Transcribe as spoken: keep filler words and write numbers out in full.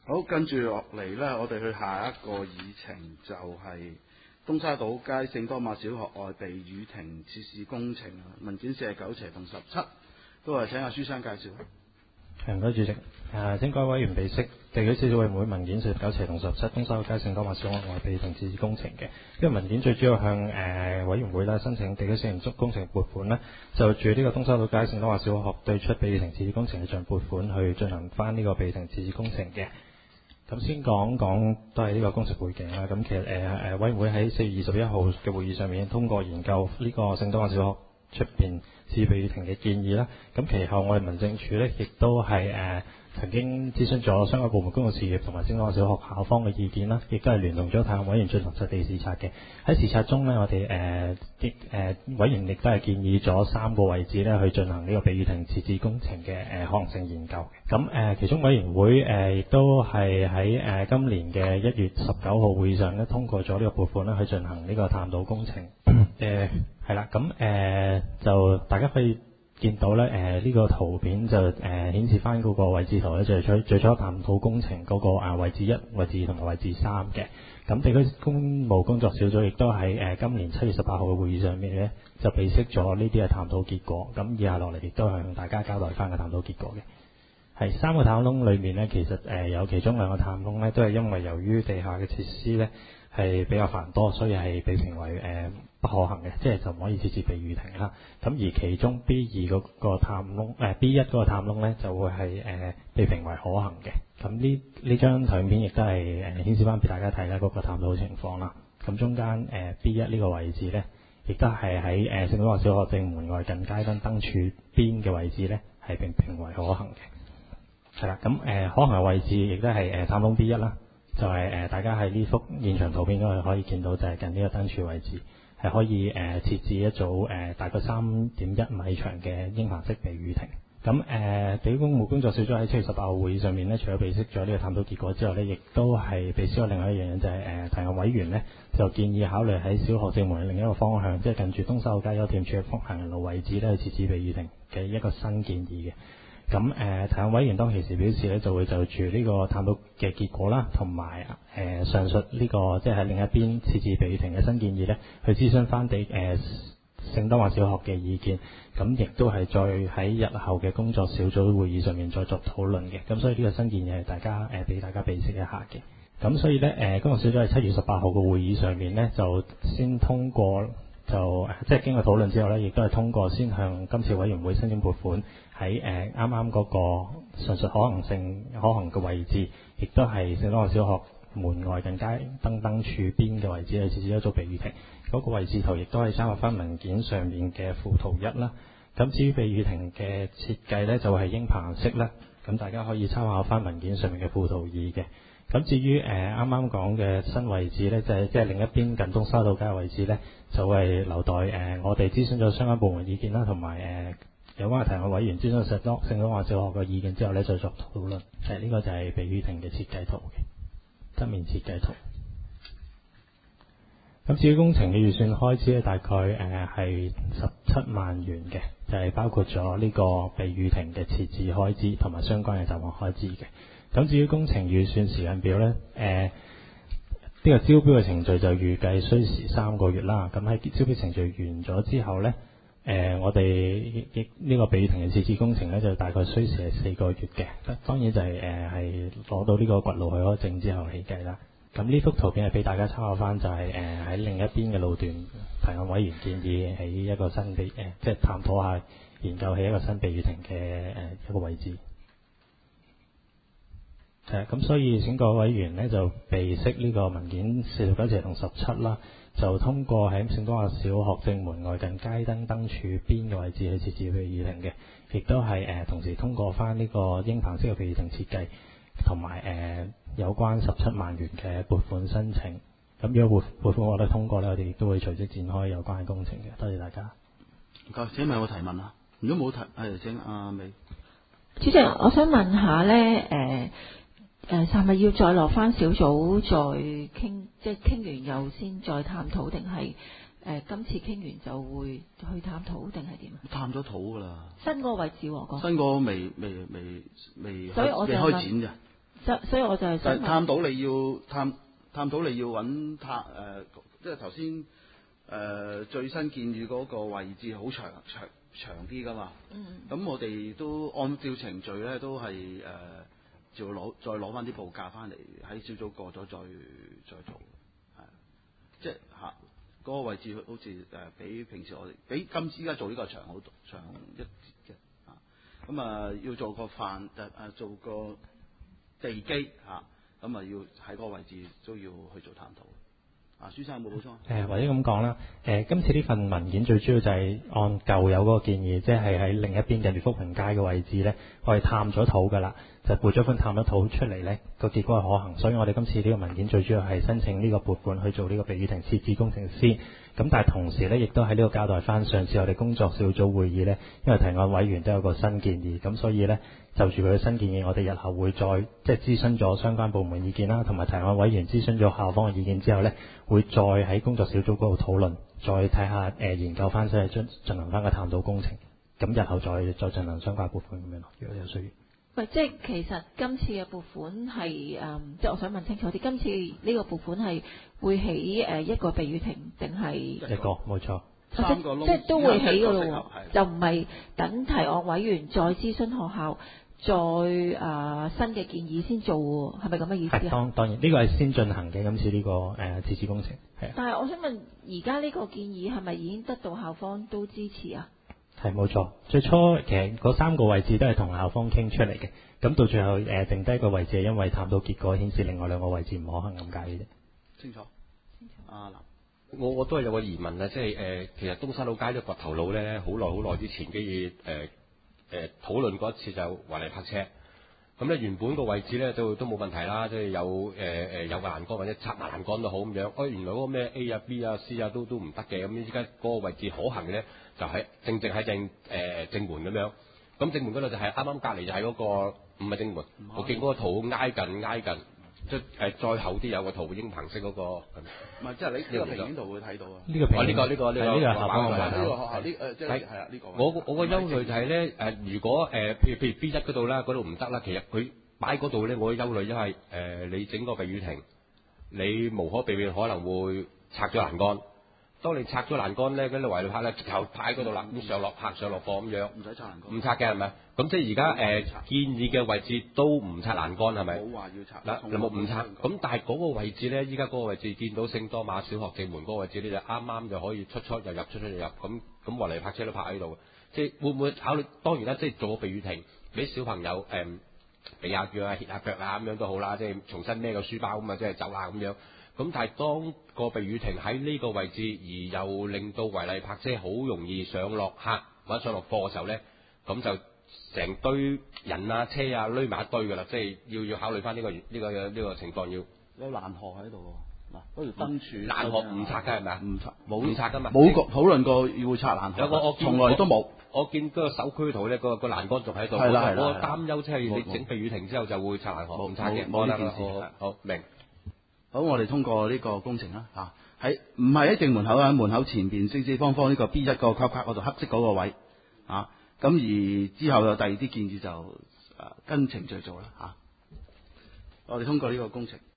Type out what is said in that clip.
好，跟住落嚟呢，我哋去下一個議程就係東沙島街聖多馬小學外避雨亭設施工程文件四十九斜同十七，都係請阿書生介紹。 唔該主席，誒請各位委員備悉，地區小組委員會文件四十九斜同十七東沙島街聖多馬小學外避雨亭設施工程嘅，呢個文件最主要向誒、呃、委員會啦申請地區小型工程撥款呢，就住呢個東沙島街聖多馬小學對出避雨亭設施工程嘅賬撥款去進行翻呢個避雨亭設施工程嘅。咁先講講都係呢個工程背景啦。咁其實誒誒、呃、委員會喺四月二十一號嘅會議上面通過研究呢個聖多馬小學出邊設避雨亭嘅建議啦。咁其後我哋民政處呢亦都係誒、呃、曾經諮詢咗相關部門公共事業同埋聖多馬小學校方嘅意見啦，亦都係聯同咗太陽委員進行實地視察嘅。喺視察中呢，我哋誒啲誒委員亦都係建議咗三個位置呢去進行呢個避雨亭設置工程嘅誒、呃、可能性研究。咁誒、呃、其中委員會誒亦、呃、都係喺誒今年嘅一月十九號會議上呢通過咗呢個撥款呢去進行呢個探討工程。誒係啦，咁誒、呃、就大家可以見到咧，誒、呃、呢、這個圖片就誒、呃、顯示翻嗰個位置圖咧，就係最最初探討工程嗰、那個啊位置一、位置二同埋位置三嘅。咁地區工務工作小組亦都喺誒、呃、今年七月十八號嘅會議上面咧，就備悉咗呢啲嘅探討結果。咁以下落嚟亦都係向大家交代翻嘅探討結果嘅。係三個探窿裏面咧，其實誒、呃、有其中兩個探窿咧，都係因為由於地下嘅設施咧係比較繁多，所以係被評為誒、呃、不可行嘅，即係就唔可以設置避雨亭啦。咁而其中 B 二嗰個探窿誒、呃、B 一嗰個探窿咧，就會係誒、呃、被評為可行嘅。咁呢呢張圖片亦都係誒顯示翻俾大家睇咧嗰個探討情況啦。咁中間誒、呃、B 一呢個位置咧，亦都係喺誒聖多馬小學正門外近街燈燈柱邊嘅位置咧，係被評為可行嘅。係啦，咁誒、呃、可行嘅位置亦都係誒探窿 B 一啦，就係、是、誒、呃、大家喺呢幅現場圖片嗰度可以見到，就係近呢個燈柱位置，係可以誒、呃、設置一組誒、呃、大概三點一米長嘅鷹棚式避雨亭。咁誒地區工務工作小組喺七月十八號會議上面咧，除咗備悉咗呢個探討結果之後咧，亦都係備悉咗另外一樣嘢，就係誒提案委員咧就建議考慮喺小學正門嘅另一個方向，即係近住東沙島街優店處嘅行人路位置咧去設置避雨亭嘅一個新建議嘅。咁誒、呃，提案委員當其時表示咧，就會就住呢個探討嘅結果啦，同埋誒上述呢、這個即係喺另一邊設置避雨亭嘅新建議咧，去諮詢翻地誒聖多馬小學嘅意見。咁亦都係再喺日後嘅工作小組會議上面再作討論嘅。咁所以呢個新建議係大家誒俾、呃、大家備悉一下嘅。咁所以咧誒、呃，工作小組喺七月十八號嘅會議上面咧，就先通過就即係經過討論之後咧，亦都係通過先向今次委員會申請撥款。喺誒啱啱嗰個上述可行性可行嘅位置，亦都係聖多馬小學門外近街燈燈柱邊嘅位置，係設置一組避雨亭。嗰、那個位置圖亦都係參考翻文件上面嘅附圖一啦。咁至於避雨亭嘅設計呢，就係鷹棚式啦。咁大家可以參考翻文件上面嘅附圖二嘅。咁至於誒啱啱講嘅新位置呢，就係即係另一邊近東沙島街嘅位置呢，就係、是、留待誒、呃、我哋諮詢咗相關部門意見啦，同埋誒。呃有關嘅提案委員諮詢聖多聖多馬小學嘅意見之後咧，再作討論。誒，呢個就係避雨亭嘅設計圖嘅側面設計圖。咁至於工程嘅預算開支咧，大概誒係十七萬元嘅，就係、是、包括咗呢個避雨亭嘅設置開支同埋相關嘅雜項開支嘅。咁至於工程預算時間表咧，誒、呃、呢、這個招標嘅程序就預計需時三個月啦。咁喺招標程序完咗之後咧。誒、呃，我哋亦呢個避雨亭嘅設置工程咧，就大概需時係四個月嘅。當然就係誒係攞到呢個掘路許可證之後起計啦。咁呢幅圖片係俾大家參考翻，就係誒喺另一邊嘅路段，提案委員建議起一個新避誒、呃，即係探討下研究起一個新避雨亭嘅誒一個位置。係咁，所以請各位委員咧就備悉呢個文件四十九斜同十七啦。就通過喺聖多馬小學正門外近街燈燈柱邊嘅位置去設置避雨亭嘅，亦都係誒、呃、同時通過翻呢個鷹棚式嘅避雨亭設計，同埋誒有關十七萬元嘅撥款申請。咁如果撥撥款獲得通過咧，我哋亦都會隨即展開有關嘅工程嘅。多謝大家。 唔該，請問有冇提問啊？如果冇提，係請阿美。 主席，我想問下咧，誒、呃。誒係咪要再落翻小組再傾，即係傾完又先再探討，定係誒今次傾完就會去探討，定係點啊？ 探咗討㗎啦。 新嗰個位置喎，講。 新嗰個未未未未所以我未開展咋。 所所以我就係想但係探到你要探探到你要揾探誒，即係頭先誒最新建議嗰個位置好長長長啲㗎嘛。 嗯。 咁我哋都按照程序咧，都係誒就攞再攞翻啲報價翻嚟，喺小組過咗再再做，係即係嚇嗰個位置好似誒比平時我哋比今次依家做呢個長好長一截嘅啊。咁啊要做個範誒誒做個地基嚇，咁啊要喺嗰個位置都要去做探討。啊，書生有冇補充？誒、 呃，或者咁講啦，誒、呃，今次呢份文件最主要就係按舊有嗰個建議，即係喺另一邊近住福平街嘅位置咧，我哋探咗土㗎啦，就撥咗份探咗土出嚟咧，個結果係可行，所以我哋今次呢個文件最主要係申請呢個撥款去做呢個避雨亭設置工程先。咁但係同時咧，亦都喺呢個交代翻上次我哋工作小組會議咧，因為提案委員都有個新建議，咁所以咧就住佢嘅新建議，我哋日後會再即係諮詢咗相關部門意見啦，同埋提案委員諮詢咗校方嘅意見之後咧，會再喺工作小組嗰度討論，再睇下誒、呃、研究翻，即係進進行翻個探討工程，咁日後再再進行相關撥款咁樣咯，如果有需要。 喂，即係其實今次嘅撥款係誒、嗯，即係我想問清楚啲，今次呢個撥款係會起誒一個避雨亭定係一個冇錯， 三個窿， 即係都會起㗎咯喎， 就唔係等提案委員再諮詢學校，再誒、呃、新嘅建議先做喎，係咪咁嘅意思啊？ 係當當然，呢個係先進行嘅今次呢、這個誒設置工程係。 但係我想問，而家呢個建議係咪已經得到校方都支持啊？ 係冇錯，最初其實嗰三個位置都係同校方傾出嚟嘅，咁到最後誒、呃、定低個位置係因為探討結果顯示另外兩個位置唔可行咁解嘅啫。 清楚。清楚。啊嗱， 我我都係有個疑問啊，即係誒、呃，其實東山路街呢個掘頭路咧，好耐好耐之前，跟住誒誒討論過一次就違例泊車。咁咧原本個位置咧都都冇問題啦，即係有誒誒、呃、有個欄杆或者插埋欄杆都好咁樣。哦，原來嗰個咩 A 啊 B 啊 C 啊都都唔得嘅，咁依家嗰個位置可行嘅咧，就喺正正喺正誒、呃、正門咁樣。咁正門嗰度就係啱啱隔離就係嗰、那個唔係正門，我見嗰個圖挨近挨近，即係誒再後啲有個圖英鵬式嗰、那個。 唔係，即係你呢個平面圖會睇到啊。 呢個平面。 呢、哦這個呢、這個呢、這個呢個係校方嘅呢個學校呢誒即係係啊呢個。 我我個憂慮就係咧誒，如果誒、呃、譬如譬如 B 一嗰度啦，嗰度唔得啦，其實佢擺嗰度咧，我嘅憂慮因為誒你整個避雨亭，你無可避免可能會拆咗欄杆。當你拆咗欄杆咧，嗰啲違例泊咧，直頭擺喺嗰度啦，咁上落泊上落貨咁樣。 唔使拆欄杆。 唔拆嘅係咪？咁即係而家誒建議嘅位置都唔拆欄杆係咪？ 冇話要拆。 嗱，有冇唔拆？咁但係嗰個位置咧，依家嗰個位置見到聖多馬小學正門嗰個位置咧，就啱啱就可以出出入入出出入入，咁咁違例泊車都泊喺度。即係會唔會考慮？當然啦，即係做個避雨亭，俾小朋友誒避下腳啊、歇下腳啊咁樣都好啦，即係重新孭個書包咁啊，即係走啦咁樣。咁但係當個避雨亭喺呢個位置，而又令到違例泊車好容易上落客或者上落貨嘅時候咧，咁就成堆人啊、車啊攏埋一堆㗎啦，即係要要考慮翻呢個呢、呢個呢、呢個情況要。 有欄河喺度喎，嗱嗰條燈柱。 欄河唔拆㗎係咪啊？ 唔拆，冇唔拆㗎嘛。 冇討論過要拆欄河。 有個我從來都冇。 我見嗰個首區圖咧，個個欄杆仲喺度。 係啦係啦。 我擔憂即係你整避雨亭之後就會拆欄河，唔拆嘅。 冇呢件事。 好，好明。 好，我哋通過呢個工程啦嚇，喺唔係喺正門口啊，門口前邊四四方方呢個 B 一個框框嗰度黑色嗰個位啊，咁而之後有第二啲建議就誒、啊、跟程序做啦嚇、啊，我哋通過呢個工程。